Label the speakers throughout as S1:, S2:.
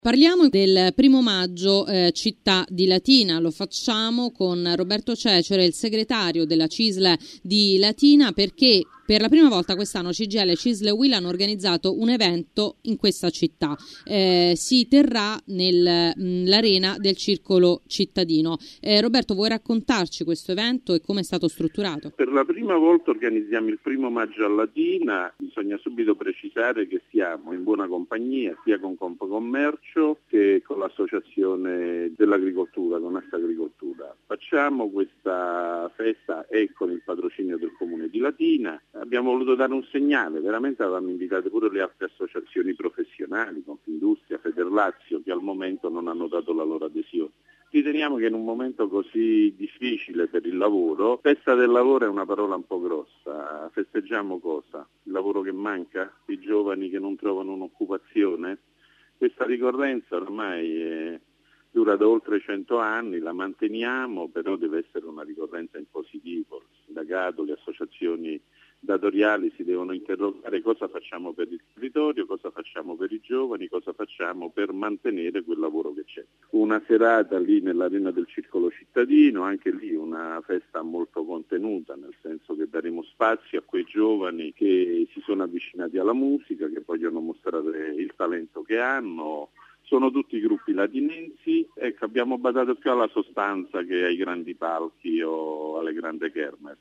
S1: Parliamo del 1° maggio, città di Latina. Lo facciamo con Roberto Cecere, il segretario della CISL di Latina, perché per la prima volta quest'anno CGIL e CISL e UIL hanno organizzato un evento in questa città. Si terrà nell'arena del Circolo Cittadino. Roberto, vuoi raccontarci questo evento e come è stato strutturato?
S2: Per la prima volta organizziamo il 1° maggio a Latina. Bisogna subito precisare che siamo in buona compagnia sia con Confcommercio che con l'Associazione dell'Agricoltura, con Assagricoltura. Facciamo questa festa e con il patrocinio del Comune di Latina. Abbiamo voluto dare un segnale, veramente avevamo invitato pure le altre associazioni professionali, Confindustria, Federlazio, che al momento non hanno dato la loro adesione. Riteniamo che in un momento così difficile per il lavoro, festa del lavoro è una parola un po' grossa. Festeggiamo cosa? Il lavoro che manca? I giovani che non trovano un'occupazione? Questa ricorrenza ormai dura da oltre 100 anni, la manteniamo, però deve essere una ricorrenza in positivo. Il sindacato, le associazioni datoriali si devono interrogare cosa facciamo per il territorio, cosa facciamo per i giovani, cosa facciamo per mantenere quel lavoro che c'è. Una serata lì nell'arena del Circolo Cittadino, anche lì una festa molto contenuta, nel senso che daremo spazio a quei giovani che si sono avvicinati alla musica, che vogliono mostrare il talento che hanno. Sono tutti gruppi latinensi, ecco, abbiamo badato più alla sostanza che ai grandi palchi o alle grandi kermesse.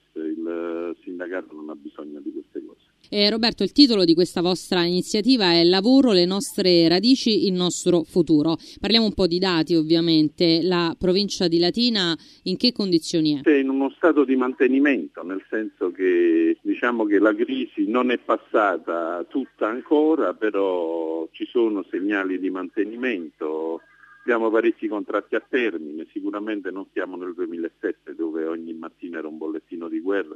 S2: Il sindacato non ha bisogno di queste cose.
S1: Roberto, il titolo di questa vostra iniziativa è Lavoro, le nostre radici, il nostro futuro. Parliamo un po' di dati, ovviamente. La provincia di Latina in che condizioni è?
S2: È in uno stato di mantenimento, nel senso che diciamo che la crisi non è passata tutta ancora, però ci sono segnali di mantenimento. Abbiamo parecchi contratti a termine, sicuramente non siamo nel 2007 dove ogni mattina era un bollettino di guerra,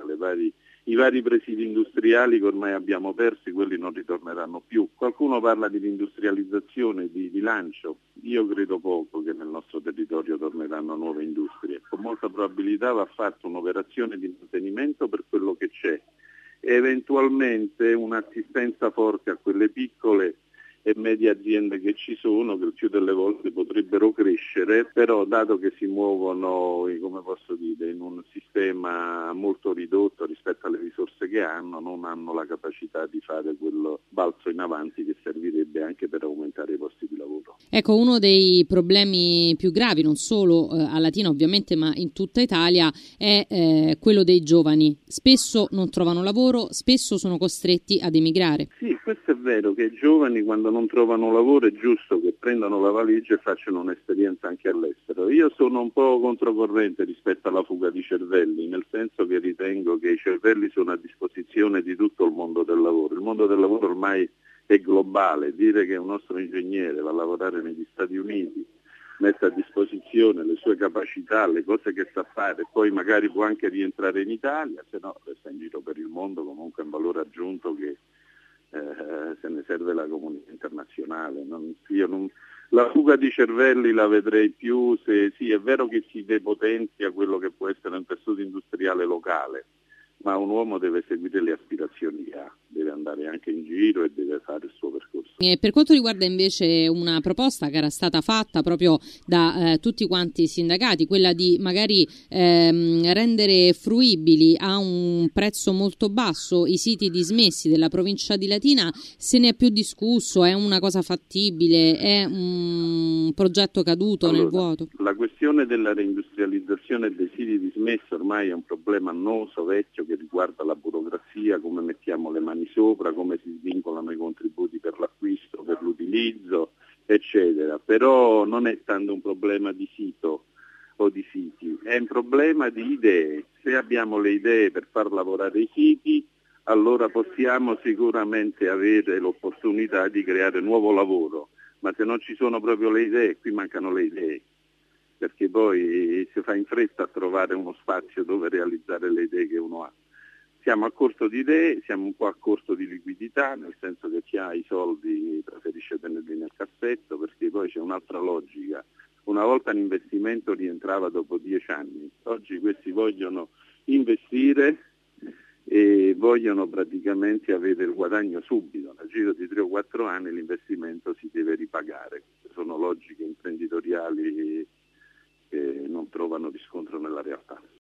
S2: i vari presidi industriali che ormai abbiamo persi, quelli non ritorneranno più. Qualcuno parla di industrializzazione, di rilancio, io credo poco che nel nostro territorio torneranno nuove industrie. Con molta probabilità va fatta un'operazione di mantenimento per quello che c'è e eventualmente un'assistenza forte a quelle piccole e medie aziende che ci sono, che il più delle volte potrebbero crescere, però dato che si muovono, come posso dire, in un sistema molto ridotto rispetto alle risorse che hanno, non hanno la capacità di fare quel balzo in avanti che servirebbe anche per aumentare i posti di lavoro.
S1: Ecco, uno dei problemi più gravi, non solo a Latina ovviamente, ma in tutta Italia, è quello dei giovani. Spesso non trovano lavoro, spesso sono costretti ad emigrare.
S2: Sì, questo è vero, che i giovani quando non trovano lavoro è giusto che prendano la valigia e facciano un'esperienza anche all'estero. Io sono un po' controcorrente rispetto alla fuga di cervelli, nel senso che ritengo che i cervelli sono a disposizione di tutto il mondo del lavoro. Il mondo del lavoro ormai è globale, dire che un nostro ingegnere va a lavorare negli Stati Uniti, mette a disposizione le sue capacità, le cose che sa fare, poi magari può anche rientrare in Italia, se no resta in giro per il mondo, comunque è un valore aggiunto che se ne serve la comunità internazionale. La fuga di cervelli la vedrei più se sì, è vero che si depotenzia quello che può essere un tessuto industriale locale, ma un uomo deve seguire le aspirazioni che ha, deve andare anche in giro e deve fare il suo percorso.
S1: Per quanto riguarda invece una proposta che era stata fatta proprio da tutti quanti i sindacati, quella di magari rendere fruibili a un prezzo molto basso i siti dismessi della provincia di Latina, se ne è più discusso, è una cosa fattibile, è un progetto caduto nel vuoto?
S2: La questione della reindustrializzazione dei siti dismessi ormai è un problema annoso, vecchio, che riguarda la burocrazia, come mettiamo le mani sopra, come si svincolano i contributi per l'acquisto, per l'utilizzo, eccetera. Però non è tanto un problema di sito o di siti, è un problema di idee. Se abbiamo le idee per far lavorare i siti, allora possiamo sicuramente avere l'opportunità di creare nuovo lavoro, ma se non ci sono proprio le idee, qui mancano le idee, perché poi si fa in fretta a trovare uno spazio dove realizzare le idee che uno ha. Siamo a corto di idee, siamo un po' a corto di liquidità, nel senso che chi ha i soldi preferisce tenerli nel cassetto, perché poi c'è un'altra logica. Una volta l'investimento rientrava dopo 10 anni, oggi questi vogliono investire e vogliono praticamente avere il guadagno subito. Nel giro di 3 o 4 anni l'investimento si deve ripagare. sono logiche imprenditoriali che non trovano riscontro nella realtà.